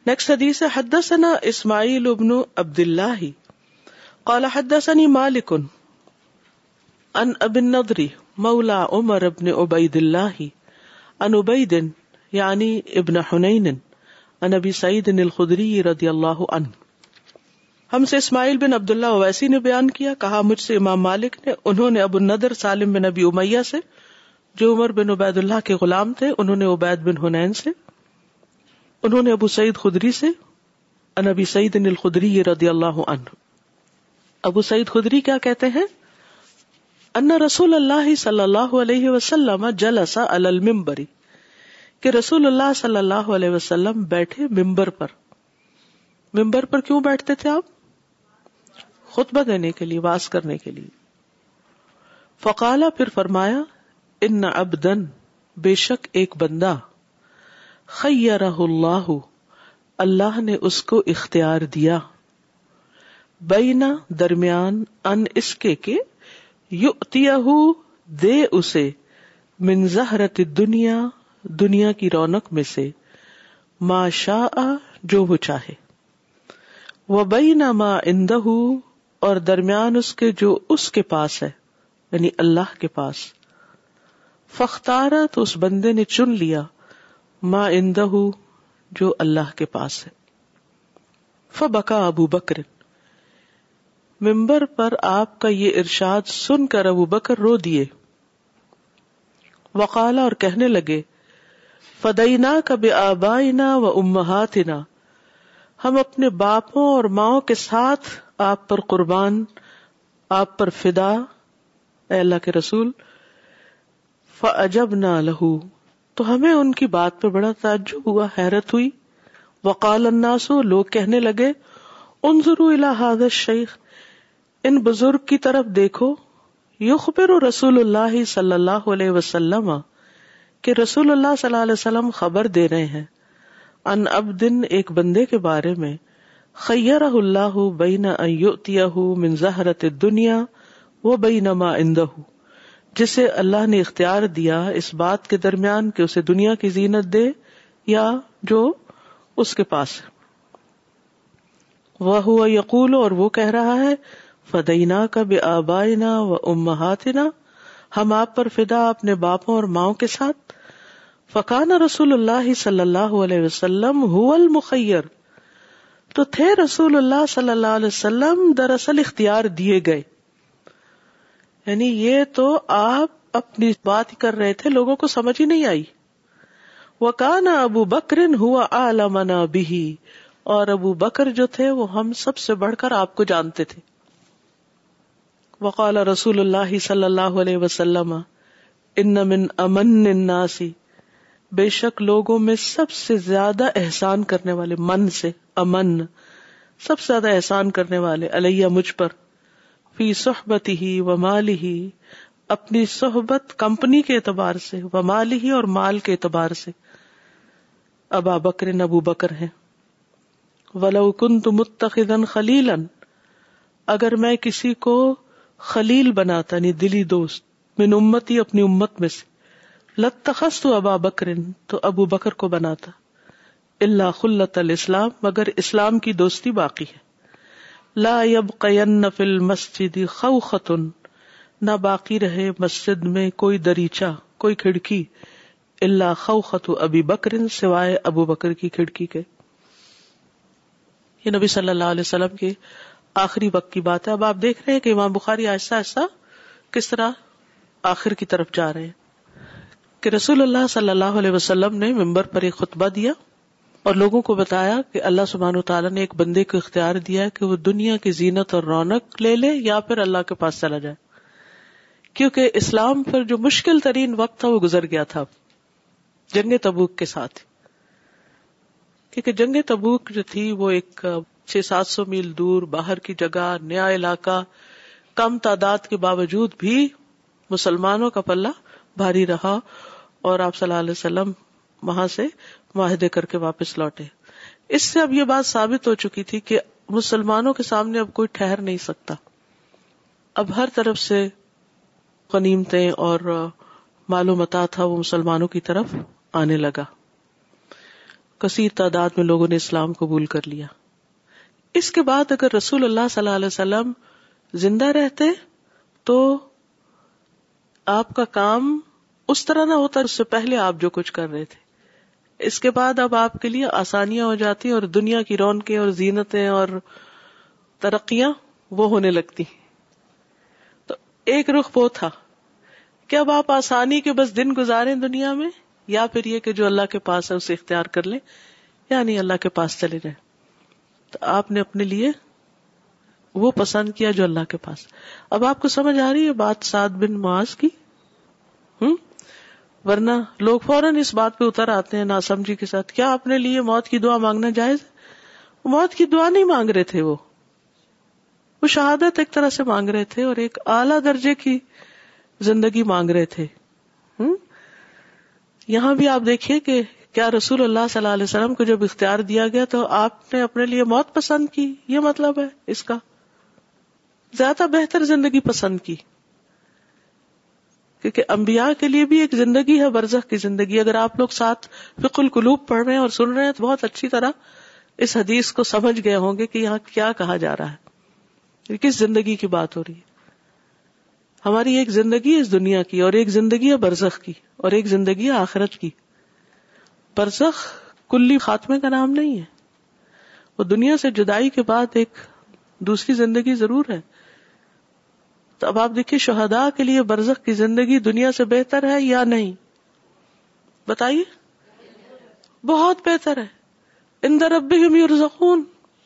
Next حدیث ہے حدثنا اسماعیل بن عبد اللہ قال حدثني مالک عن ابی النضر مولا عمر بن عبید اللہ عن عبید یعنی ابن حنین عن ابی سعید الخدری رضی اللہ عنہ. ہم سے اسماعیل بن عبداللہ اویسی نے بیان کیا، کہا مجھ سے امام مالک نے، انہوں نے ابو النضر سالم بن ابی امیہ سے جو عمر بن عبید اللہ کے غلام تھے، انہوں نے عبید بن حنین سے، انہوں نے ابو سعید خدری سے، عن ابی سعید الخدری رضی اللہ عنہ. ابو سعید خدری کیا کہتے ہیں؟ ان رسول اللہ صلی اللہ علیہ وسلم جلس علی المنبر، کہ رسول اللہ صلی اللہ علیہ وسلم بیٹھے ممبر پر. ممبر پر کیوں بیٹھتے تھے آپ؟ خطبہ دینے کے لیے، واعظ کرنے کے لیے. فقال، پھر فرمایا، ان عبدن، بے شک ایک بندہ، خیرہ اللہ، اللہ نے اس کو اختیار دیا، بینا، درمیان، ان اس کے کہ یؤتیہ، دے اسے، من زہرۃ الدنیا، دنیا کی رونق میں سے، ما شاء، جو وہ چاہے، وبین ما عندہ، اور درمیان اس کے جو اس کے پاس ہے، یعنی اللہ کے پاس. فاختارا، تو اس بندے نے چن لیا، ما عندہ، جو اللہ کے پاس ہے. فبکا ابو بکر، ممبر پر آپ کا یہ ارشاد سن کر ابو بکر رو دیے. وقال، اور کہنے لگے، فدیناک بآبائنا و امہاتنا، ہم اپنے باپوں اور ماؤں کے ساتھ آپ پر قربان، آپ پر فدا، اے اللہ کے رسول. فعجبنا لہ، تو ہمیں ان کی بات پہ بڑا تعجب ہوا، حیرت ہوئی. وقال الناس، لوگ کہنے لگے، انظروا الی ھذا الشیخ، ان بزرگ کی طرف دیکھو. یخبر رسول اللہ صلی اللہ علیہ وسلم، کہ رسول اللہ صلی اللہ علیہ وسلم خبر دے رہے ہیں، ان عبدن، ایک بندے کے بارے میں، خیرہ اللہ بین ان یؤتیہ من زہرۃ الدنیا و بین ما عندہ، جسے اللہ نے اختیار دیا اس بات کے درمیان کہ اسے دنیا کی زینت دے یا جو اس کے پاس ہے. وہو یقول، اور وہ کہہ رہا ہے، فدیناک بآبائنا و امہاتنا، ہم آپ پر فدا اپنے باپوں اور ماؤں کے ساتھ. فکان رسول اللہ صلی اللہ علیہ وسلم هو المخیر، تو تھے رسول اللہ صلی اللہ علیہ وسلم دراصل اختیار دیے گئے. یعنی یہ تو آپ اپنی بات ہی کر رہے تھے، لوگوں کو سمجھ ہی نہیں آئی. وکان ابو بکر هو اعلمنا به، اور ابو بکر جو تھے وہ ہم سب سے بڑھ کر آپ کو جانتے تھے. وقال رسول اللہ صلی اللہ علیہ وسلم، ان من امن الناس، بے شک لوگوں میں سب سے زیادہ احسان کرنے والے، من سے امن، سب سے زیادہ احسان کرنے والے، علیہ، مجھ پر، فی صحبتہ و مالہ، اپنی صحبت کمپنی کے اعتبار سے، و مالہ، اور مال کے اعتبار سے، ابا بکر، ابو بکر ہیں. ولو کنت متخذا خلیلا، اگر میں کسی کو خلیل بناتا، یعنی دلی دوست، من امتی، اپنی امت میں سے، لاتخذت ابا بکر، تو ابو بکر کو بناتا. الا خلۃ الاسلام، مگر اسلام کی دوستی باقی ہے. لا یبقین فی المسجد خوخۃ، نہ باقی رہے مسجد میں کوئی دریچہ، کوئی کھڑکی، الا خوخۃ ابی بکر، سوائے ابو بکر کی کھڑکی کے. یہ نبی صلی اللہ علیہ وسلم کے آخری وقت کی بات ہے. اب آپ دیکھ رہے ہیں کہ امام بخاری آہستہ آہستہ کس طرح آخر کی طرف جا رہے ہیں، کہ رسول اللہ صلی اللہ علیہ وسلم نے ممبر پر ایک خطبہ دیا اور لوگوں کو بتایا کہ اللہ سبحانہ وتعالیٰ نے ایک بندے کو اختیار دیا کہ وہ دنیا کی زینت اور رونق لے لے یا پھر اللہ کے پاس چلا جائے، کیونکہ اسلام پر جو مشکل ترین وقت تھا وہ گزر گیا تھا جنگ تبوک کے ساتھ. کیونکہ جنگ تبوک جو تھی وہ ایک 600-700 میل دور باہر کی جگہ، نیا علاقہ، کم تعداد کے باوجود بھی مسلمانوں کا پلہ بھاری رہا، اور آپ صلی اللہ علیہ وسلم وہاں سے معاہدے کر کے واپس لوٹے. اس سے اب یہ بات ثابت ہو چکی تھی کہ مسلمانوں کے سامنے اب کوئی ٹھہر نہیں سکتا. اب ہر طرف سے غنیمتیں اور مال و متاع تھا وہ مسلمانوں کی طرف آنے لگا. کثیر تعداد میں لوگوں نے اسلام قبول کر لیا. اس کے بعد اگر رسول اللہ صلی اللہ علیہ وسلم زندہ رہتے تو آپ کا کام اس طرح نہ ہوتا اس سے پہلے آپ جو کچھ کر رہے تھے. اس کے بعد اب آپ کے لیے آسانیاں ہو جاتی اور دنیا کی رونقیں اور زینتیں اور ترقیاں وہ ہونے لگتی. تو ایک رخ وہ تھا کہ اب آپ آسانی کے بس دن گزاریں دنیا میں، یا پھر یہ کہ جو اللہ کے پاس ہے اسے اختیار کر لیں، یعنی اللہ کے پاس چلے جائیں. تو آپ نے اپنے لیے وہ پسند کیا جو اللہ کے پاس. اب آپ کو سمجھ آ رہی ہے بات سعد بن معاذ کی؟ ورنہ لوگ فوراً اس بات پہ اتر آتے ہیں ناسمجھی کے ساتھ. کیا اپنے لیے موت کی دعا مانگنا جائز ہے؟ موت کی دعا نہیں مانگ رہے تھے، وہ شہادت ایک طرح سے مانگ رہے تھے اور ایک اعلیٰ درجے کی زندگی مانگ رہے تھے. یہاں بھی آپ دیکھیے کہ کیا رسول اللہ صلی اللہ علیہ وسلم کو جب اختیار دیا گیا تو آپ نے اپنے لیے موت پسند کی؟ یہ مطلب ہے اس کا زیادہ بہتر زندگی پسند کی. کیونکہ انبیاء کے لیے بھی ایک زندگی ہے برزخ کی زندگی. اگر آپ لوگ ساتھ فقہ القلوب پڑھ رہے ہیں اور سن رہے ہیں تو بہت اچھی طرح اس حدیث کو سمجھ گئے ہوں گے کہ یہاں کیا کہا جا رہا ہے، کس زندگی کی بات ہو رہی ہے. ہماری ایک زندگی اس دنیا کی اور ایک زندگی ہے برزخ کی اور ایک زندگی ہے آخرت کی. برزخ کلی خاتمے کا نام نہیں ہے، وہ دنیا سے جدائی کے بعد ایک دوسری زندگی ضرور ہے. تو اب آپ دیکھیے شہداء کے لیے برزخ کی زندگی دنیا سے بہتر ہے یا نہیں؟ بتائیے. بہت بہتر ہے. عند ربہم یرزقون،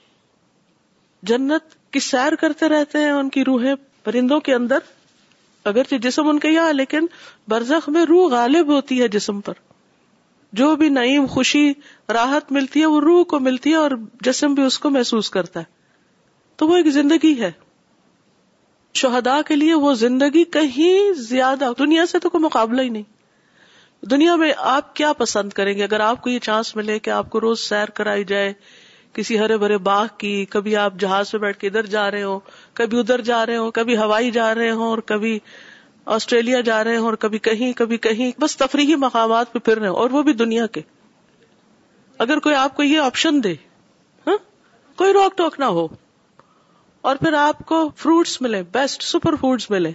جنت کی سیر کرتے رہتے ہیں ان کی روحیں پرندوں کے اندر، اگرچہ جسم ان کے یہاں، لیکن برزخ میں روح غالب ہوتی ہے جسم پر. جو بھی نعیم، خوشی، راحت ملتی ہے وہ روح کو ملتی ہے اور جسم بھی اس کو محسوس کرتا ہے. تو وہ ایک زندگی ہے. شہداء کے لیے وہ زندگی کہیں زیادہ، دنیا سے تو کوئی مقابلہ ہی نہیں. دنیا میں آپ کیا پسند کریں گے؟ اگر آپ کو یہ چانس ملے کہ آپ کو روز سیر کرائی جائے کسی ہرے بھرے باغ کی، کبھی آپ جہاز پہ بیٹھ کے ادھر جا رہے ہو، کبھی ادھر جا رہے ہو، کبھی ہوائی جا رہے ہوں اور کبھی آسٹریلیا جا رہے ہوں اور کبھی کہیں بس تفریحی مقامات پہ پھر رہے ہوں، اور وہ بھی دنیا کے. اگر کوئی آپ کو یہ آپشن دے، کوئی روک ٹوک نہ ہو، اور پھر آپ کو فروٹس ملے، بیسٹ سپر فوڈز ملے،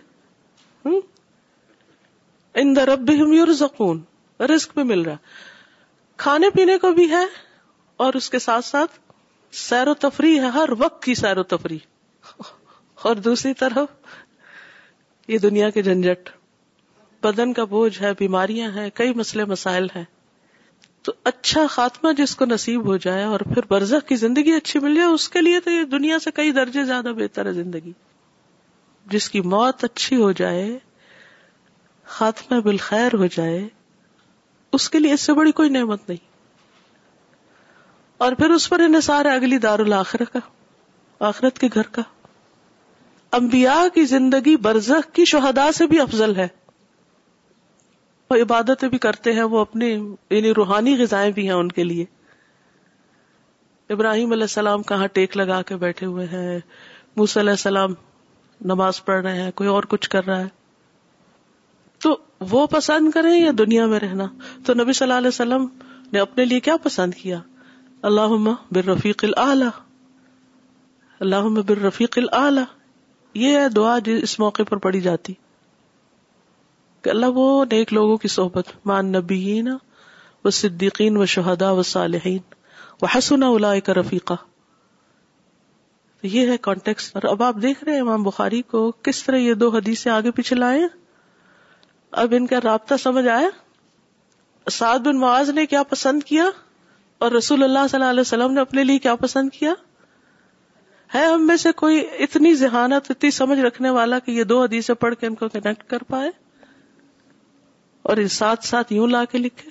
عند ربہم یرزقون، رزق بھی مل رہا، کھانے پینے کو بھی ہے، اور اس کے ساتھ ساتھ سیر و تفریح ہے، ہر وقت کی سیر و تفریح. اور دوسری طرف یہ دنیا کے جھنجٹ، بدن کا بوجھ ہے، بیماریاں ہیں، کئی مسئلے مسائل ہیں. تو اچھا خاتمہ جس کو نصیب ہو جائے اور پھر برزخ کی زندگی اچھی مل جائے، اس کے لیے تو یہ دنیا سے کئی درجے زیادہ بہتر ہے زندگی. جس کی موت اچھی ہو جائے، خاتمہ بالخیر ہو جائے، اس کے لیے اس سے بڑی کوئی نعمت نہیں. اور پھر اس پر انحصار ہے اگلی دار الاخرہ کا، آخرت کے گھر کا. انبیاء کی زندگی برزخ کی شہداء سے بھی افضل ہے. وہ عبادتیں بھی کرتے ہیں، وہ اپنی یعنی روحانی غذائیں بھی ہیں ان کے لیے. ابراہیم علیہ السلام کہاں ٹیک لگا کے بیٹھے ہوئے ہیں، موسیٰ علیہ السلام نماز پڑھ رہے ہیں، کوئی اور کچھ کر رہا ہے. تو وہ پسند کریں یا دنیا میں رہنا؟ تو نبی صلی اللہ علیہ وسلم نے اپنے لیے کیا پسند کیا؟ اللہم بالرفیق الاعلی، اللہم بالرفیق الاعلی. یہ ہے دعا جو اس موقع پر پڑھی جاتی کہ اللہ وہ نیک لوگوں کی صحبت، مع النبیین والصدیقین والشہداء والصالحین وحسن اولئک رفیقا. یہ ہے کانٹیکسٹ. اور اب آپ دیکھ رہے ہیں امام بخاری کو کس طرح یہ دو حدیثیں آگے پیچھے لائے. اب ان کا رابطہ سمجھ آیا. سعد بن معاذ نے کیا پسند کیا اور رسول اللہ صلی اللہ علیہ وسلم نے اپنے لیے کیا پسند کیا. ہے ہم میں سے کوئی اتنی ذہانت، اتنی سمجھ رکھنے والا کہ یہ دو حدیثیں پڑھ کے ان کو کنیکٹ کر پائے اور ساتھ ساتھ یوں لا کے لکھے؟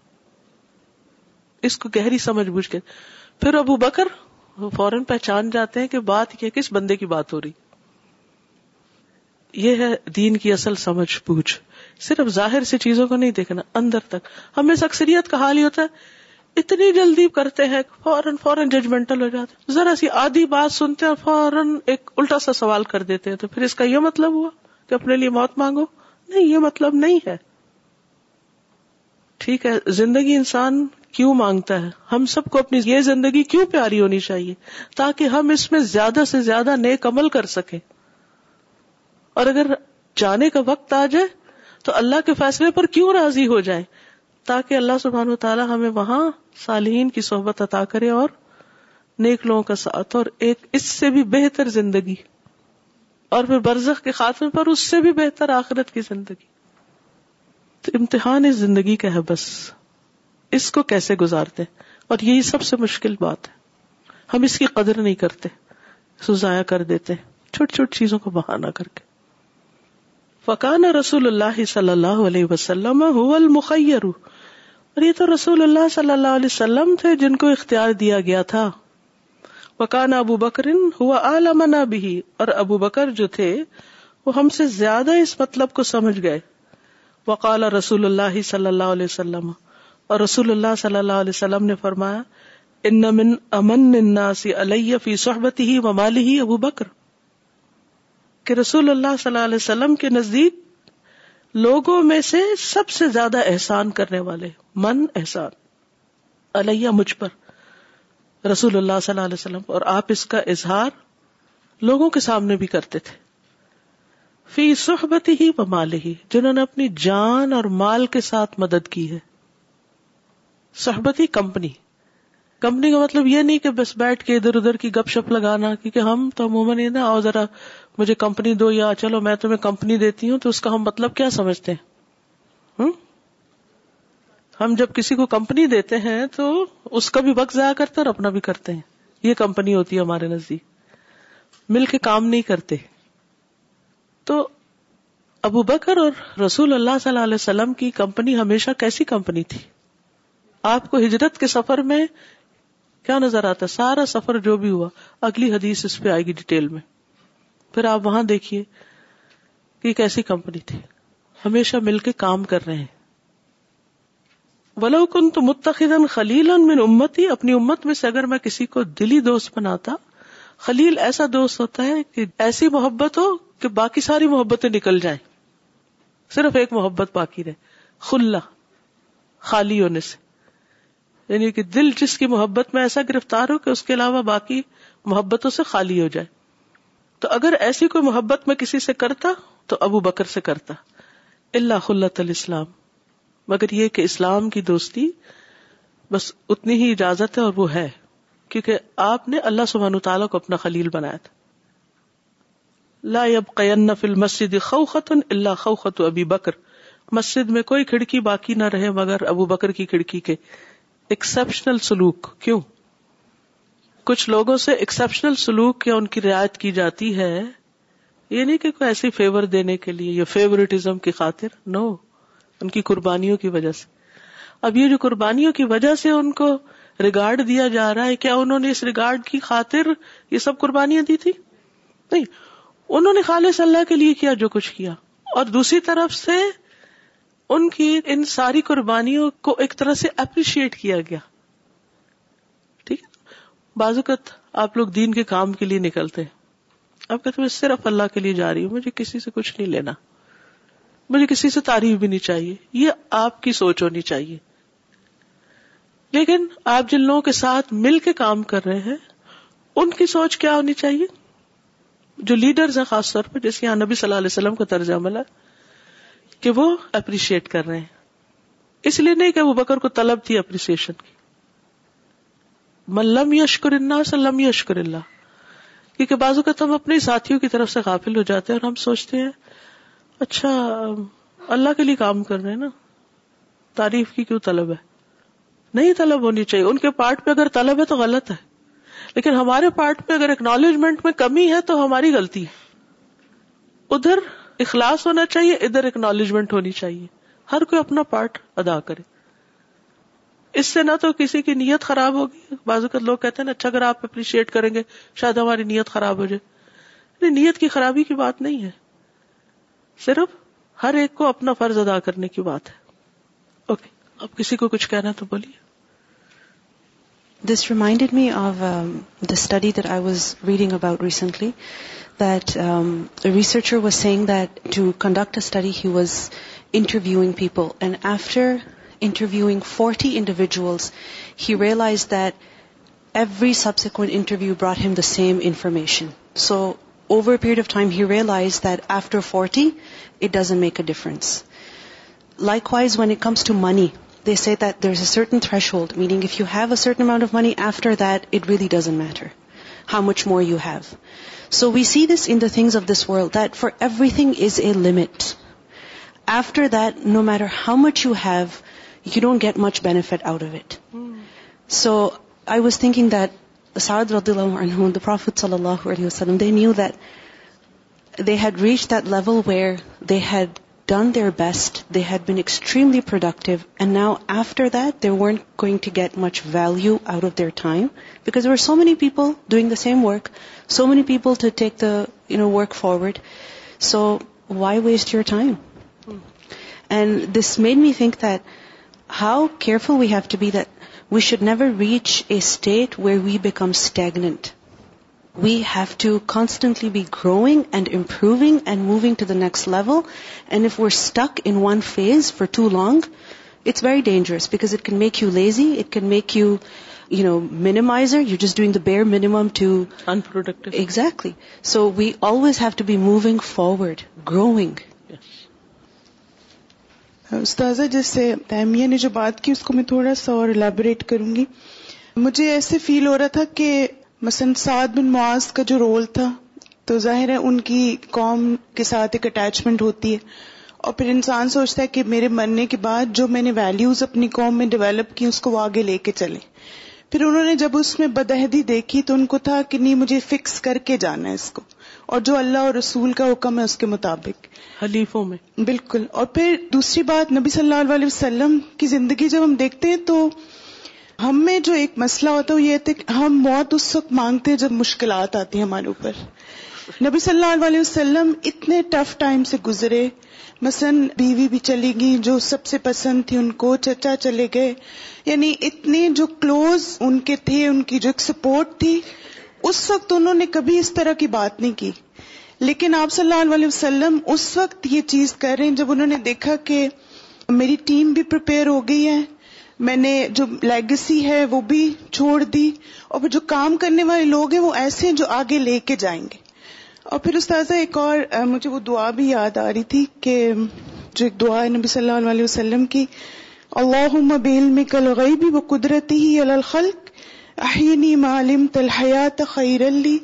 اس کو گہری سمجھ بوجھ کے. پھر ابو بکر فوراً پہچان جاتے ہیں کہ بات یہ کس بندے کی بات ہو رہی. یہ ہے دین کی اصل سمجھ بوجھ. صرف ظاہر سے چیزوں کو نہیں دیکھنا، اندر تک. ہم میں سے اکثریت کا حال ہی ہوتا ہے اتنی جلدی کرتے ہیں، فوراً ججمنٹل ہو جاتے ہیں. ذرا سی آدھی بات سنتے ہیں فوراً ایک الٹا سا سوال کر دیتے ہیں. تو پھر اس کا یہ مطلب ہوا کہ اپنے لیے موت مانگو؟ نہیں، یہ مطلب نہیں ہے. ٹھیک ہے، زندگی انسان کیوں مانگتا ہے. ہم سب کو اپنی یہ زندگی کیوں پیاری ہونی چاہیے؟ تاکہ ہم اس میں زیادہ سے زیادہ نیک عمل کر سکیں. اور اگر جانے کا وقت آ جائے تو اللہ کے فیصلے پر کیوں راضی ہو جائیں؟ تاکہ اللہ سبحانہ وتعالی ہمیں وہاں صالحین کی صحبت عطا کرے اور نیک لوگوں کا ساتھ، اور ایک اس سے بھی بہتر زندگی، اور پھر برزخ کے خاتمے پر اس سے بھی بہتر آخرت کی زندگی. تو امتحان اس زندگی کا ہے، بس اس کو کیسے گزارتے، اور یہی سب سے مشکل بات ہے. ہم اس کی قدر نہیں کرتے، اس کو ضائع کر دیتے چھوٹی چھوٹی چیزوں کو بہانہ کر کے. فکان رسول اللہ صلی اللہ علیہ وسلم هو المخیر، اور یہ تو رسول اللہ صلی اللہ علیہ وسلم تھے جن کو اختیار دیا گیا تھا. وکان ابو بکر هو اعلمنا به، اور ابو بکر جو تھے وہ ہم سے زیادہ اس مطلب کو سمجھ گئے. وقال رسول اللہ صلی اللہ علیہ وسلم، اور رسول اللہ صلی اللہ علیہ وسلم نے فرمایا، ان من امن الناس علی فی صحبته ومالہ ابو بکر، کہ رسول اللہ صلی اللہ علیہ وسلم کے نزدیک لوگوں میں سے سب سے زیادہ احسان کرنے والے، من احسان، علیہ مجھ پر، رسول اللہ صلی اللہ علیہ وسلم، اور آپ اس کا اظہار لوگوں کے سامنے بھی کرتے تھے. فی صحبتہ ومالہ، جنہوں نے اپنی جان اور مال کے ساتھ مدد کی ہے. صحبتی کمپنی کا مطلب یہ نہیں کہ بس بیٹھ کے ادھر ادھر کی گپ شپ لگانا، کیونکہ ہم تو عموماً یہ نا، آؤ ذرا مجھے کمپنی دو، یا چلو میں تمہیں کمپنی دیتی ہوں، تو اس کا ہم مطلب کیا سمجھتے ہیں؟ ہم جب کسی کو کمپنی دیتے ہیں تو اس کا بھی وقت ضائع کرتے اور اپنا بھی کرتے ہیں. یہ کمپنی ہوتی ہے ہمارے نزدیک، مل کے کام نہیں کرتے. تو ابو بکر اور رسول اللہ صلی اللہ علیہ وسلم کی کمپنی ہمیشہ کیسی کمپنی تھی؟ آپ کو ہجرت کے سفر میں کیا نظر آتا؟ سارا سفر جو بھی ہوا، اگلی حدیث اس پہ آئے گی ڈیٹیل میں. پھر آپ وہاں دیکھیے کہ کیسی کمپنی تھی، ہمیشہ مل کے کام کر رہے ہیں. وَلَوْ كُنْتُ مُتَّخِذًا خَلِيلًا مِّنْ أُمَّتِي، اپنی امت میں سے اگر میں کسی کو دلی دوست بناتا. خلیل ایسا دوست ہوتا ہے کہ ایسی محبت ہو کہ باقی ساری محبتیں نکل جائیں، صرف ایک محبت باقی رہے، خلا، خالی ہونے سے، یعنی کہ دل جس کی محبت میں ایسا گرفتار ہو کہ اس کے علاوہ باقی محبتوں سے خالی ہو جائے. تو اگر ایسی کوئی محبت میں کسی سے کرتا تو ابو بکر سے کرتا. الا خلۃ الاسلام، مگر یہ کہ اسلام کی دوستی بس اتنی ہی اجازت ہے، اور وہ ہے کیونکہ آپ نے اللہ سبحانہ تعالیٰ کو اپنا خلیل بنایا تھا. لا يبقين في المسجد خوخة الا خوخة ابی بکر، مسجد میں کوئی کھڑکی باقی نہ رہے مگر ابو بکر کی کھڑکی کے. ایکسپشنل سلوک، کیوں؟ کچھ لوگوں سے ایکسپشنل سلوک یا ان کی رعایت کی جاتی ہے، یہ نہیں کہ کوئی ایسی فیور دینے کے لیے یا فیورٹزم کی خاطر، نو، ان کی قربانیوں کی وجہ سے. اب یہ جو قربانیوں کی وجہ سے ان کو ریگارڈ دیا جا رہا ہے، کیا انہوں نے اس ریگارڈ کی خاطر یہ سب قربانیاں دی تھی؟ نہیں، انہوں نے خالص اللہ کے لیے کیا جو کچھ کیا، اور دوسری طرف سے ان کی ان ساری قربانیوں کو ایک طرح سے اپریشیٹ کیا گیا. ٹھیک ہے، بعض اوقات آپ لوگ دین کے کام کے لیے نکلتے ہیں، آپ کہتے ہیں میں صرف اللہ کے لیے جا رہی ہوں، مجھے کسی سے کچھ نہیں لینا، مجھے کسی سے تعریف بھی نہیں چاہیے. یہ آپ کی سوچ ہونی چاہیے. لیکن آپ جن لوگوں کے ساتھ مل کے کام کر رہے ہیں ان کی سوچ کیا ہونی چاہیے؟ جو لیڈرز ہیں خاص طور پر، جیسے یہاں نبی صلی اللہ علیہ وسلم کا طرز عمل ہے کہ وہ اپریشیٹ کر رہے ہیں. اس لیے نہیں کہ ابو بکر کو طلب تھی اپریسیشن کی. من لم یشکر الناس لم یشکر اللہ، کیونکہ بعض اوقات ہم اپنے ساتھیوں کی طرف سے غافل ہو جاتے ہیں اور ہم سوچتے ہیں اچھا اللہ کے لیے کام کر رہے ہیں نا، تعریف کی کیوں طلب ہے؟ نہیں طلب ہونی چاہیے. ان کے پارٹ پہ اگر طلب ہے تو غلط ہے، لیکن ہمارے پارٹ پہ اگر اکنالجمنٹ میں کمی ہے تو ہماری غلطی ہے. ادھر اخلاص ہونا چاہیے، ادھر اکنالجمنٹ ہونی چاہیے. ہر کوئی اپنا پارٹ ادا کرے. اس سے نہ تو کسی کی نیت خراب ہوگی. بعض اوقات لوگ کہتے ہیں نا اچھا اگر آپ اپریشیٹ کریں گے شاید ہماری نیت خراب ہو جائے. نہیں، نیت کی خرابی کی بات نہیں ہے، صرف ہر ایک کو اپنا فرض ادا کرنے کی بات ہے. اوکے، اب کسی کو کچھ کہنا تو بولیے. This reminded me of the study that I was reading about recently, that a researcher was saying that to conduct a study he was interviewing people, and after interviewing 40 individuals, he realized that every subsequent interview brought him the same information. So over a period of time, he realized that after 40, it doesn't make a difference. Likewise, when it comes to money, they say that there's a certain threshold, meaning if you have a certain amount of money, after that, it really doesn't matter how much more you have. So we see this in the things of this world, that for everything is a limit. After that, no matter how much you have, you don't get much benefit out of it. So I was thinking that Sa'ad radiallahu anhu, the Prophet sallallahu alaihi wasallam, they knew that they had reached that level where they had done their best, they had been extremely productive, and now after that they weren't going to get much value out of their time, because there were so many people doing the same work, so many people to take the work forward. So why waste your time? And this made me think that how careful we have to be, that we should never reach a state where we become stagnant. We have to constantly be growing and improving and moving to the next level. And if we're stuck in one phase for too long, it's very dangerous, because it can make you lazy, it can make you, minimizer. You're just doing the bare minimum to... unproductive. Exactly. So we always have to be moving forward, growing. استاذہ جیسے تیمیہ نے جو بات کی اس کو میں تھوڑا سا اور الیبوریٹ کروں گی. مجھے ایسے فیل ہو رہا تھا کہ مثلا سعد بن معاذ کا جو رول تھا، تو ظاہر ہے ان کی قوم کے ساتھ ایک اٹیچمنٹ ہوتی ہے، اور پھر انسان سوچتا ہے کہ میرے مرنے کے بعد جو میں نے ویلیوز اپنی قوم میں ڈیولپ کی اس کو وہ آگے لے کے چلیں. پھر انہوں نے جب اس میں بدعہدی دیکھی تو ان کو تھا کہ نہیں، مجھے فکس کر کے جانا ہے اس کو، اور جو اللہ اور رسول کا حکم ہے اس کے مطابق حلیفوں میں. بالکل. اور پھر دوسری بات، نبی صلی اللہ علیہ وسلم کی زندگی جب ہم دیکھتے ہیں تو ہم میں جو ایک مسئلہ ہوتا ہے وہ یہ تھا کہ ہم موت اس وقت مانگتے ہیں جب مشکلات آتی ہیں ہمارے اوپر. نبی صلی اللہ علیہ وسلم اتنے ٹف ٹائم سے گزرے، مثلا بیوی بھی چلی گئی جو سب سے پسند تھی ان کو، چچا چلے گئے، یعنی اتنے جو کلوز ان کے تھے، ان کی جو ایک سپورٹ تھی، اس وقت انہوں نے کبھی اس طرح کی بات نہیں کی. لیکن آپ صلی اللہ علیہ وسلم اس وقت یہ چیز کر رہے ہیں جب انہوں نے دیکھا کہ میری ٹیم بھی پریپیئر ہو گئی ہے، میں نے جو لیگیسی ہے وہ بھی چھوڑ دی، اور پھر جو کام کرنے والے لوگ ہیں وہ ایسے ہیں جو آگے لے کے جائیں گے. اور پھر استاذہ ایک اور مجھے وہ دعا بھی یاد آ رہی تھی کہ جو ایک دعا ہے نبی صلی اللہ علیہ وسلم کی، اللہم بعلمک الغیب وقدرتہ علی الخلق احینی ما علمت الحیات خیرا لی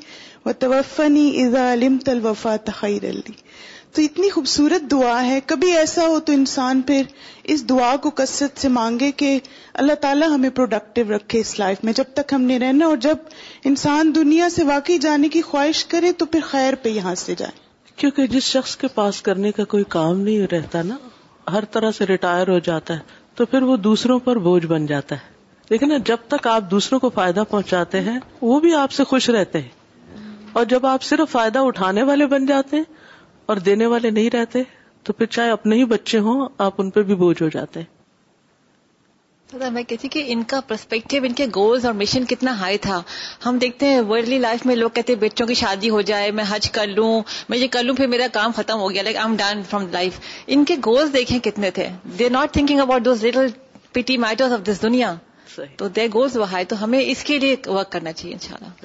وتوفنی اذا علمت الوفاۃ خیرا لی. تو اتنی خوبصورت دعا ہے. کبھی ایسا ہو تو انسان پھر اس دعا کو کثرت سے مانگے کہ اللہ تعالیٰ ہمیں پروڈکٹیو رکھے اس لائف میں جب تک ہم نے رہنا، اور جب انسان دنیا سے واقعی جانے کی خواہش کرے تو پھر خیر پہ یہاں سے جائے. کیونکہ جس شخص کے پاس کرنے کا کوئی کام نہیں رہتا نا، ہر طرح سے ریٹائر ہو جاتا ہے، تو پھر وہ دوسروں پر بوجھ بن جاتا ہے. لیکن جب تک آپ دوسروں کو فائدہ پہنچاتے ہیں وہ بھی آپ سے خوش رہتے ہیں، اور جب آپ صرف فائدہ اٹھانے والے بن جاتے ہیں اور دینے والے نہیں رہتے تو پھر چاہے اپنے ہی بچے ہوں آپ ان پہ بھی بوجھ ہو جاتے ہیں. میں کہتی کہ ان کا پرسپیکٹیو، ان کے گولز اور مشن کتنا ہائی تھا. ہم دیکھتے ہیں ورلڈلی لائف میں لوگ کہتے ہیں بچوں کی شادی ہو جائے، میں حج کر لوں، میں یہ کر لوں، پھر میرا کام ختم ہو گیا، like I am done from life. ان کے گولز دیکھیں کتنے تھے. They are not thinking about those little petty matters of this دنیا. تو دیر گولز وہ ہائی. تو ہمیں اس کے لیے ورک کرنا چاہیے انشاءاللہ.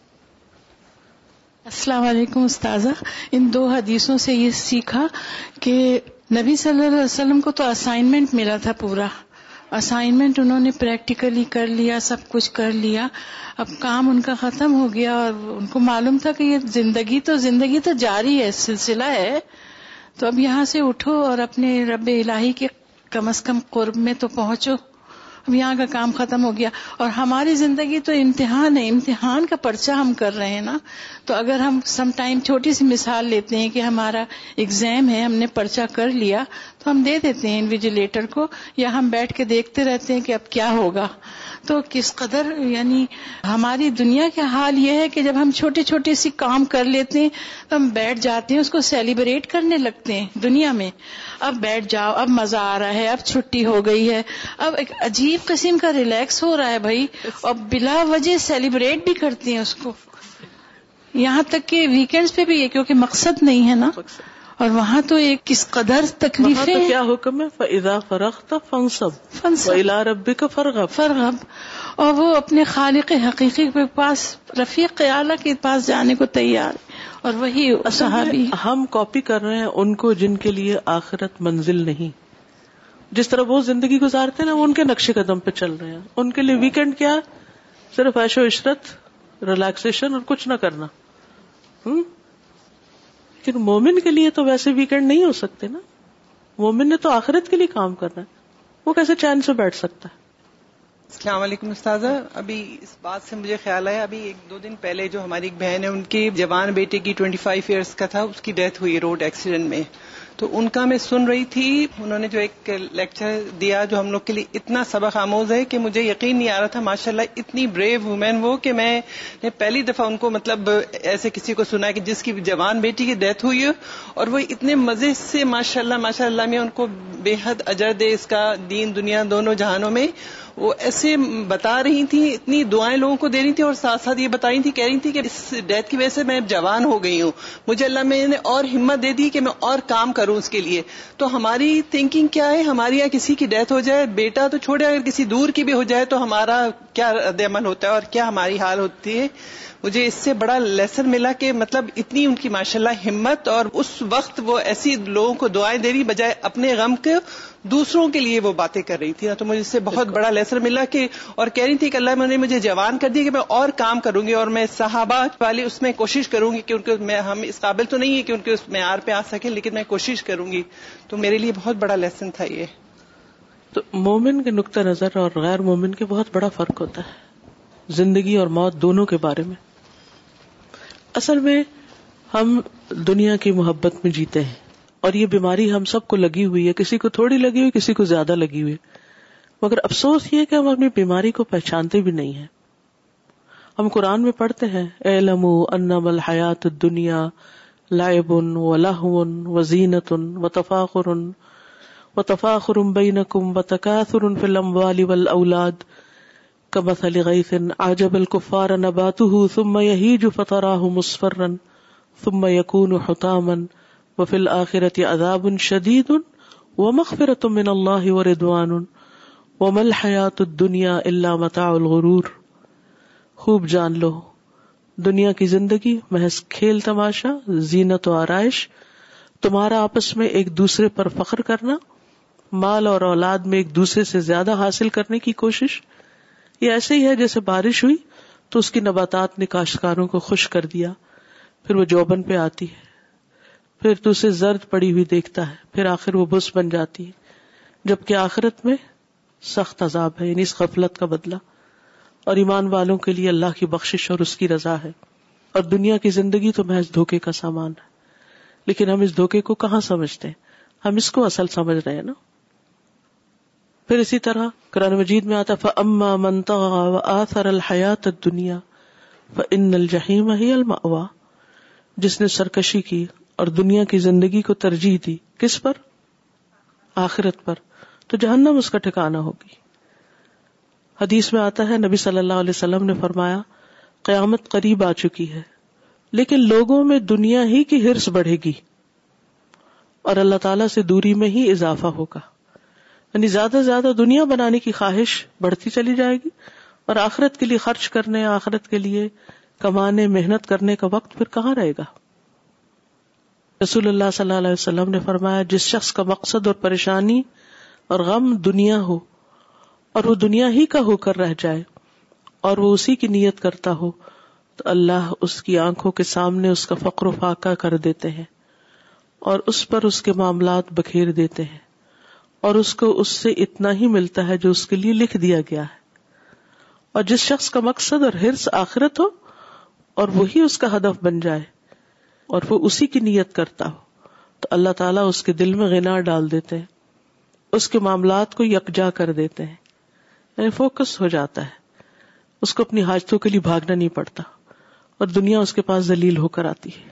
السلام علیکم استاذہ. ان دو حدیثوں سے یہ سیکھا کہ نبی صلی اللہ علیہ وسلم کو تو اسائنمنٹ ملا تھا، پورا اسائنمنٹ انہوں نے پریکٹیکلی کر لیا، سب کچھ کر لیا. اب کام ان کا ختم ہو گیا اور ان کو معلوم تھا کہ یہ زندگی تو جاری ہے، سلسلہ ہے. تو اب یہاں سے اٹھو اور اپنے رب الہی کے کم از کم قرب میں تو پہنچو. اب یہاں کا کام ختم ہو گیا، اور ہماری زندگی تو امتحان ہے، امتحان کا پرچہ ہم کر رہے ہیں نا. تو اگر ہم سم ٹائم چھوٹی سی مثال لیتے ہیں کہ ہمارا ایگزام ہے، ہم نے پرچہ کر لیا تو ہم دے دیتے ہیں انویجیلیٹر کو، یا ہم بیٹھ کے دیکھتے رہتے ہیں کہ اب کیا ہوگا. تو کس قدر یعنی ہماری دنیا کا حال یہ ہے کہ جب ہم چھوٹے چھوٹے سی کام کر لیتے ہیں تو ہم بیٹھ جاتے ہیں، اس کو سیلیبریٹ کرنے لگتے ہیں دنیا میں. اب بیٹھ جاؤ، اب مزہ آ رہا ہے، اب چھٹی ہو گئی ہے، اب ایک عجیب قسم کا ریلیکس ہو رہا ہے بھائی، اور بلا وجہ سیلیبریٹ بھی کرتے ہیں اس کو. یہاں تک کہ ویکینڈز پہ بھی ہے، کیونکہ مقصد نہیں ہے نا. اور وہاں تو ایک کس قدر تکلیفیں. وہاں تو کیا حکم ہے؟ فَإِذَا فَرَغْتَ فَانْصَبْ وَإِلَىٰ رَبِّكَ فَارْغَب. اور وہ اپنے خالق حقیقی کے پاس، رفیق اعلیٰ کے پاس جانے کو تیار. اور وہی صحابی ہم کاپی کر رہے ہیں ان کو جن کے لیے آخرت منزل نہیں. جس طرح وہ زندگی گزارتے ہیں نا، وہ ان کے نقش قدم پہ چل رہے ہیں. ان کے لیے ویکینڈ کیا؟ صرف عیش و عشرت، ریلیکسیشن اور کچھ نہ کرنا. لیکن مومن کے لیے تو ویسے ویکینڈ نہیں ہو سکتے نا. مومن نے تو آخرت کے لیے کام کرنا ہے. وہ کیسے چین سے بیٹھ سکتا ہے؟ السلام علیکم استاذہ. ابھی اس بات سے مجھے خیال آیا، ابھی 1-2 دن پہلے جو ہماری ایک بہن ہے، ان کی جوان بیٹے کی 25 ایئرس کا تھا، اس کی ڈیتھ ہوئی روڈ ایکسیڈنٹ میں. تو ان کا میں سن رہی تھی، انہوں نے جو ایک لیکچر دیا جو ہم لوگ کے لیے اتنا سبق آموز ہے کہ مجھے یقین نہیں آ رہا تھا. ماشاءاللہ اتنی بریو وومین وہ، کہ میں نے پہلی دفعہ ان کو مطلب ایسے کسی کو سنا کہ جس کی جوان بیٹی کی ڈیتھ ہوئی ہے، اور وہ اتنے مزے سے ماشاءاللہ میں ان کو بے حد اجر دے اس کا، دین دنیا دونوں جہانوں میں. وہ ایسے بتا رہی تھی، اتنی دعائیں لوگوں کو دے رہی تھی، اور ساتھ ساتھ یہ بتا رہی تھی، کہہ رہی تھی کہ اس ڈیتھ کی وجہ سے میں جوان ہو گئی ہوں، مجھے اللہ میں نے اور ہمت دے دی کہ میں اور کام کروں اس کے لیے. تو ہماری تھنکنگ کیا ہے؟ ہماری یہاں کسی کی ڈیتھ ہو جائے، بیٹا تو چھوڑے، اگر کسی دور کی بھی ہو جائے تو ہمارا کیا رد عمل ہوتا ہے اور کیا ہماری حال ہوتی ہے. مجھے اس سے بڑا لیسن ملا کہ مطلب اتنی ان کی ماشاءاللہ ہمت، اور اس وقت وہ ایسی لوگوں کو دعائیں دے رہی بجائے اپنے غم کے دوسروں کے لیے وہ باتیں کر رہی تھی. تو مجھے اس سے بہت بڑا لیسن ملا کہ، اور کہہ رہی تھی کہ اللہ نے مجھے جوان کر دی کہ میں اور کام کروں گی، اور میں صحابہ والی اس میں کوشش کروں گی کہ ان کو ہم اس قابل تو نہیں ہے کہ ان کے اس معیار پہ آ سکے، لیکن میں کوشش کروں گی. تو میرے لیے بہت بڑا لیسن تھا یہ. تو مومن کے نقطہ نظر اور غیر مومن کے بہت بڑا فرق ہوتا ہے زندگی اور موت دونوں کے بارے میں. اصل میں ہم دنیا کی محبت میں جیتے ہیں، اور یہ بیماری ہم سب کو لگی ہوئی ہے. کسی کو تھوڑی لگی ہوئی، کسی کو زیادہ لگی ہوئی، مگر افسوس یہ کہ ہم اپنی بیماری کو پہچانتے بھی نہیں ہیں. ہم قرآن میں پڑھتے ہیں، اعلموا انما الحیات الدنیا لعب ولہو وزینۃ وتفاخر بینکم وتکاثر فی الاموال والاولاد کمثل غیث اعجب الکفار نباتہ ثم یہیج فتراہ مصفرا ثم یکون حطاما وفی الآخرۃ عذاب شدید ومغفرۃ من اللہ ورضوان وما الحیاۃ الدنیا الا متاع الغرور. خوب جان لو، دنیا کی زندگی محض کھیل تماشا، زینت و آرائش، تمہارا آپس میں ایک دوسرے پر فخر کرنا، مال اور اولاد میں ایک دوسرے سے زیادہ حاصل کرنے کی کوشش. یہ ایسے ہی ہے جیسے بارش ہوئی تو اس کی نباتات نے کاشتکاروں کو خوش کر دیا، پھر وہ جوبن پہ آتی ہے، پھر تو اسے زرد پڑی ہوئی دیکھتا ہے، پھر آخر وہ بس بن جاتی ہے. جبکہ آخرت میں سخت عذاب ہے، یعنی اس غفلت کا بدلہ. اور ایمان والوں کے لیے اللہ کی بخشش اور اس کی رضا ہے. اور دنیا کی زندگی تو محض دھوکے کا سامان ہے. لیکن ہم اس دھوکے کو کہاں سمجھتے ہیں؟ ہم اس کو اصل سمجھ رہے ہیں نا. پھر اسی طرح قرآن مجید میں آتا فَأَمَّا مَن طَغَىٰ وَآثَرَ الْحَيَاةَ الدُّنْيَا فَإِنَّ الْجَحِيمَ هِيَ الْمَأْوَىٰ. جس نے سرکشی کی اور دنیا کی زندگی کو ترجیح دی، کس پر؟ آخرت پر، تو جہنم اس کا ٹھکانہ ہوگی. حدیث میں آتا ہے، نبی صلی اللہ علیہ وسلم نے فرمایا، قیامت قریب آ چکی ہے، لیکن لوگوں میں دنیا ہی کی ہرس بڑھے گی اور اللہ تعالیٰ سے دوری میں ہی اضافہ ہوگا. یعنی زیادہ سے زیادہ دنیا بنانے کی خواہش بڑھتی چلی جائے گی، اور آخرت کے لیے خرچ کرنے، آخرت کے لیے کمانے، محنت کرنے کا وقت پھر کہاں رہے گا. رسول اللہ صلی اللہ علیہ وسلم نے فرمایا، جس شخص کا مقصد اور پریشانی اور غم دنیا ہو، اور وہ دنیا ہی کا ہو کر رہ جائے، اور وہ اسی کی نیت کرتا ہو، تو اللہ اس کی آنکھوں کے سامنے اس کا فقر و فاقہ کر دیتے ہیں، اور اس پر اس کے معاملات بکھیر دیتے ہیں، اور اس کو اس سے اتنا ہی ملتا ہے جو اس کے لیے لکھ دیا گیا ہے. اور جس شخص کا مقصد اور حرص آخرت ہو، اور وہی اس کا ہدف بن جائے، اور وہ اسی کی نیت کرتا ہو، تو اللہ تعالیٰ اس کے دل میں غنا ڈال دیتے ہیں، اس کے معاملات کو یکجا کر دیتے ہیں، یعنی فوکس ہو جاتا ہے. اس کو اپنی حاجتوں کے لیے بھاگنا نہیں پڑتا، اور دنیا اس کے پاس ذلیل ہو کر آتی ہے.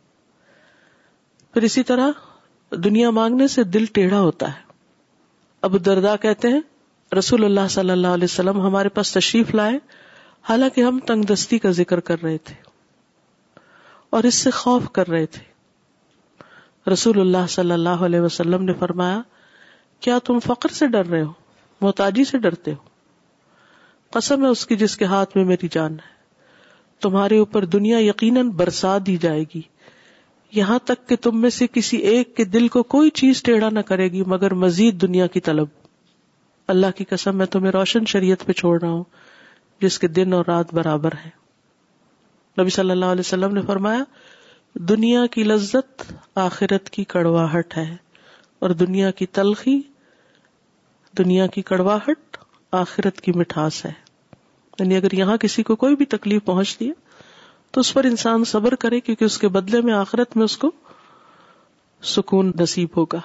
پھر اسی طرح دنیا مانگنے سے دل ٹیڑھا ہوتا ہے. ابو الدرداء کہتے ہیں، رسول اللہ صلی اللہ علیہ وسلم ہمارے پاس تشریف لائے، حالانکہ ہم تنگ دستی کا ذکر کر رہے تھے اور اس سے خوف کر رہے تھے. رسول اللہ صلی اللہ علیہ وسلم نے فرمایا کیا تم فقر سے ڈر رہے ہو, محتاجی سے ڈرتے ہو؟ قسم ہے اس کی جس کے ہاتھ میں میری جان ہے, تمہارے اوپر دنیا یقیناً برسا دی جائے گی, یہاں تک کہ تم میں سے کسی ایک کے دل کو کوئی چیز ٹیڑھا نہ کرے گی مگر مزید دنیا کی طلب. اللہ کی قسم میں تمہیں روشن شریعت پہ چھوڑ رہا ہوں جس کے دن اور رات برابر ہیں. نبی صلی اللہ علیہ وسلم نے فرمایا دنیا کی لذت آخرت کی کڑواہٹ ہے, اور دنیا کی تلخی, دنیا کی کڑواہٹ آخرت کی مٹھاس ہے. یعنی اگر یہاں کسی کو کوئی بھی تکلیف پہنچتی ہے تو اس پر انسان صبر کرے, کیونکہ اس کے بدلے میں آخرت میں اس کو سکون نصیب ہوگا.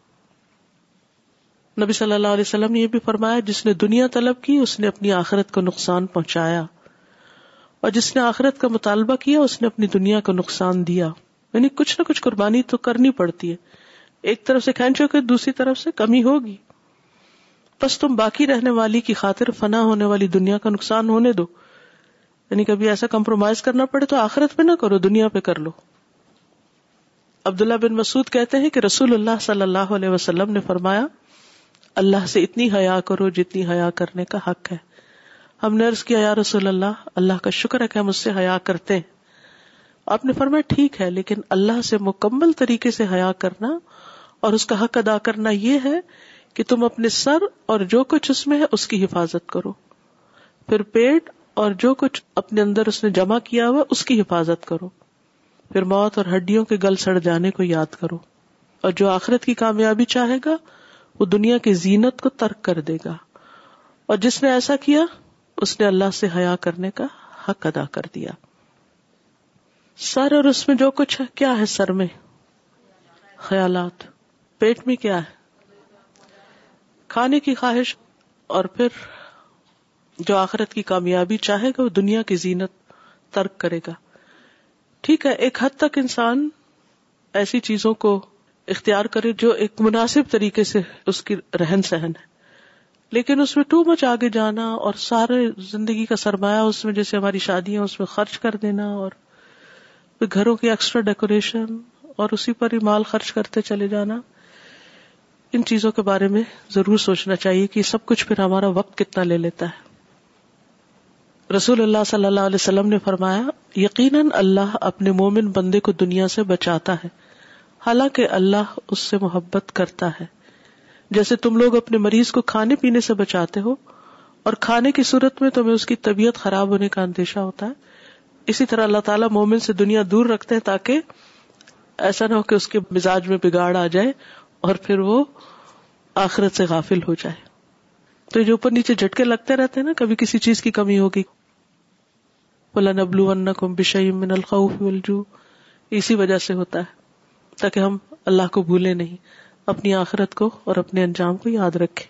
نبی صلی اللہ علیہ وسلم نے یہ بھی فرمایا جس نے دنیا طلب کی اس نے اپنی آخرت کو نقصان پہنچایا, اور جس نے آخرت کا مطالبہ کیا اس نے اپنی دنیا کو نقصان دیا. یعنی کچھ نہ کچھ قربانی تو کرنی پڑتی ہے, ایک طرف سے کھینچو کہ دوسری طرف سے کمی ہوگی. بس تم باقی رہنے والی کی خاطر فنا ہونے والی دنیا کا نقصان ہونے دو. یعنی کبھی ایسا کمپرومائز کرنا پڑے تو آخرت پہ نہ کرو, دنیا پہ کر لو. عبداللہ بن مسعود کہتے ہیں کہ رسول اللہ صلی اللہ علیہ وسلم نے فرمایا اللہ سے اتنی حیا کرو جتنی حیا کرنے کا حق ہے. ہم نے عرض کیا یا رسول اللہ, اللہ کا شکر ہے کہ ہم اس سے حیا کرتے ہیں. آپ نے فرمایا ٹھیک ہے, لیکن اللہ سے مکمل طریقے سے حیا کرنا اور اس کا حق ادا کرنا یہ ہے کہ تم اپنے سر اور جو کچھ اس میں ہے اس کی حفاظت کرو, پھر پیٹ اور جو کچھ اپنے اندر اس نے جمع کیا ہوا اس کی حفاظت کرو, پھر موت اور ہڈیوں کے گل سڑ جانے کو یاد کرو. اور جو آخرت کی کامیابی چاہے گا وہ دنیا کی زینت کو ترک کر دے گا, اور جس نے ایسا کیا اس نے اللہ سے حیا کرنے کا حق ادا کر دیا. سر اور اس میں جو کچھ ہے, کیا ہے سر میں؟ خیالات. پیٹ میں کیا ہے؟ کھانے کی خواہش. اور پھر جو آخرت کی کامیابی چاہے گا وہ دنیا کی زینت ترک کرے گا. ٹھیک ہے, ایک حد تک انسان ایسی چیزوں کو اختیار کرے جو ایک مناسب طریقے سے اس کی رہن سہن ہے, لیکن اس میں ٹو مچ آگے جانا اور سارے زندگی کا سرمایہ اس میں, جیسے ہماری شادیاں, اس میں خرچ کر دینا, اور پھر گھروں کی ایکسٹرا ڈیکوریشن اور اسی پر ہی مال خرچ کرتے چلے جانا, ان چیزوں کے بارے میں ضرور سوچنا چاہیے کہ سب کچھ پھر ہمارا وقت کتنا لے لیتا ہے. رسول اللہ صلی اللہ علیہ وسلم نے فرمایا یقیناً اللہ اپنے مومن بندے کو دنیا سے بچاتا ہے, حالانکہ اللہ اس سے محبت کرتا ہے. جیسے تم لوگ اپنے مریض کو کھانے پینے سے بچاتے ہو اور کھانے کی صورت میں تمہیں اس کی طبیعت خراب ہونے کا اندیشہ ہوتا ہے, اسی طرح اللہ تعالیٰ مومن سے دنیا دور رکھتے ہیں تاکہ ایسا نہ ہو کہ اس کے مزاج میں بگاڑ آ جائے اور پھر وہ آخرت سے غافل ہو جائے. تو جو اوپر نیچے جھٹکے لگتے رہتے ہیں نا, کبھی کسی چیز کی کمی ہوگی, وَلَنَبْلُوَنَّكُمْ بِشَيْءٍ مِّنَ الْخَوْفِ وَالْجُوعِ, اسی وجہ سے ہوتا ہے تاکہ ہم اللہ کو بھولے نہیں, اپنی آخرت کو اور اپنے انجام کو یاد رکھیں.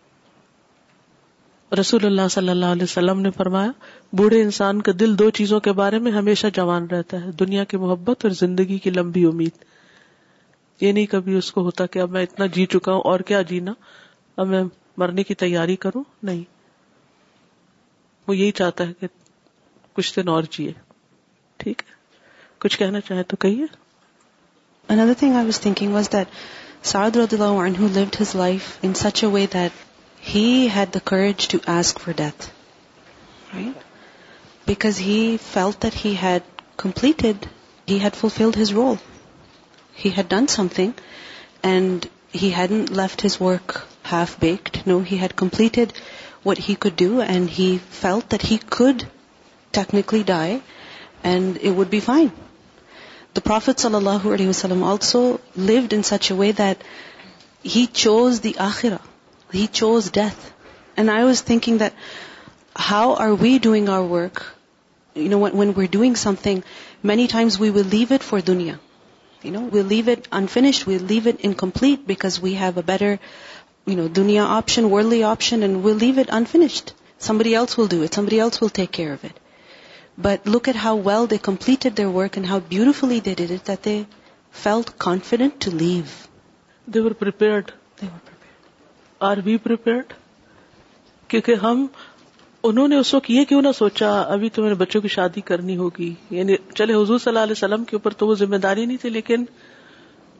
رسول اللہ صلی اللہ علیہ وسلم نے فرمایا بوڑھے انسان کا دل دو چیزوں کے بارے میں ہمیشہ جوان رہتا ہے, دنیا کی محبت اور زندگی کی لمبی امید. یہ نہیں کبھی اس کو ہوتا کہ اب میں اتنا جی چکا ہوں اور کیا جینا, اب میں مرنے کی تیاری کروں, نہیں, وہ یہی چاہتا ہے کہ کچھ دن اور جیے. ٹھیک ہے, کچھ کہنا چاہے تو کہیے. Another thing I was thinking was that Sa'ad radiallahu anhu lived his life in such a way that he had the courage to ask for death, right? Because he felt that he had fulfilled his role. He had done something and he hadn't left his work half-baked. No, he had completed what he could do and he felt that he could technically die and it would be fine. The Prophet sallallahu alaihi wasallam also lived in such a way that he chose the akhirah. He chose death. And I was thinking that how are we doing our work? You know, when we're doing something, many times we will leave it for dunya. You know, we'll leave it unfinished, we'll leave it incomplete because we have a better, dunya option, worldly option, and we'll leave it unfinished. Somebody else will do it, somebody else will take care of it. But look at how well they completed their work and how beautifully they did it, that they felt confident to leave. They were prepared. Are we prepared? کیونکہ انہوں نے اس وقت یہ کیوں نہ سوچا ابھی تو میرے بچوں کی شادی کرنی ہوگی. یعنی چلے حضور صلی اللہ علیہ وسلم کے اوپر تو وہ ذمہ داری نہیں تھی, لیکن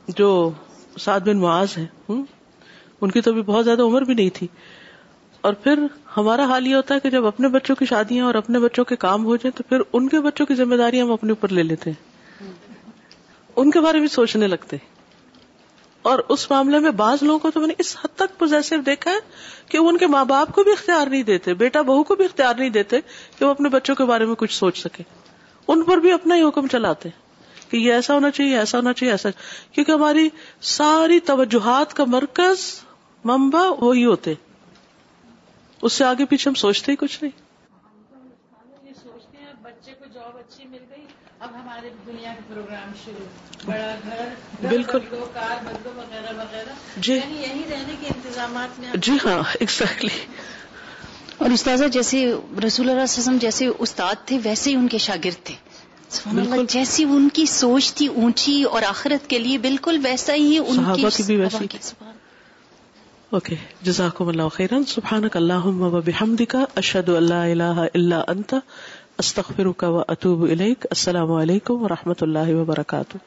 جو سعد بن معاذ ہیں، ان کی تو بھی بہت زیادہ عمر بھی نہیں تھی، اور پھر ہمارا حال یہ ہوتا ہے کہ جب اپنے بچوں کی شادیاں اور اپنے بچوں کے کام ہو جائیں تو پھر ان کے بچوں کی ذمہ داری ہم اپنے اوپر لے لیتے ہیں، ان کے بارے میں سوچنے لگتے ہیں. اور اس معاملے میں بعض لوگوں کو تو میں نے اس حد تک پوزیسو دیکھا ہے کہ وہ ان کے ماں باپ کو بھی اختیار نہیں دیتے، بیٹا بہو کو بھی اختیار نہیں دیتے کہ وہ اپنے بچوں کے بارے میں کچھ سوچ سکے، ان پر بھی اپنا ہی حکم چلاتے کہ یہ ایسا ہونا چاہیے، ایسا ہونا چاہیے، ایسا، کیونکہ ہماری ساری توجہات کا مرکز، منبع وہی ہوتے، اس سے آگے پیچھے ہم سوچتے ہی کچھ نہیں. یہ سوچتے ہیں بچے کو جاب اچھی مل گئی، اب ہمارے دنیا کے پروگرام شروع، بڑا گھر بالکل، بدلو، کار بدلو، وغیرہ وغیرہ. جی یعنی یہی رہنے کے انتظامات میں. جی ہاں، ایگزیکٹلی. اور استاذہ جیسے رسول اللہ صلی اللہ علیہ وسلم جیسے استاد تھے ویسے ہی ان کے شاگرد تھے. سبحان اللہ، جیسی ان کی سوچ تھی اونچی اور آخرت کے لیے بالکل ویسا ہی ان صحابہ کی بھی ویسی. اوکے، جزاکم اللہ خیرا. سبحانک اللہم و بحمدک، اشہد ان لا الہ الا انت، استغفرک و اتوب الیک. السلام علیکم و رحمۃ اللہ وبرکاتہ.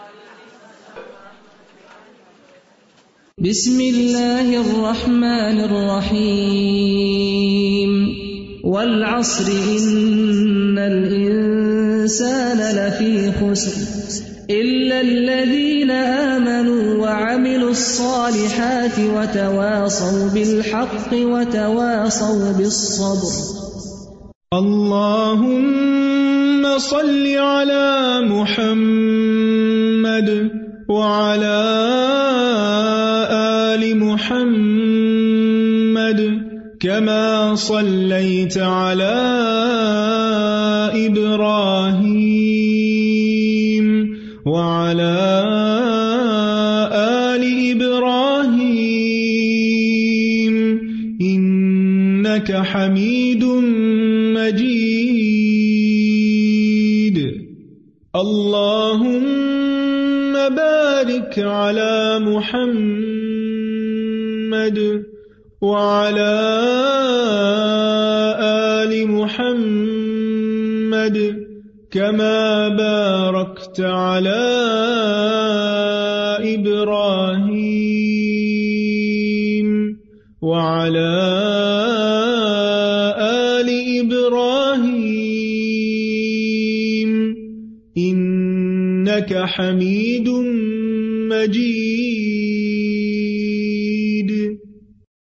بسم اللہ الرحمن الرحیم. والعصر ان الانسان لفی خسر الا الذین آمنوا وعملوا الصالحات وتواصوا بالحق وتواصوا بالصبر. اللهم صل على محمد وعلى آل محمد كما صليت على إبراهيم وعلى آل إبراهيم إنك حميد مجيد. اللهم بارك على محمد وعلى آل محمد كما باركت على إبراهيم وعلى آل إبراهيم إنك حميد مجيد.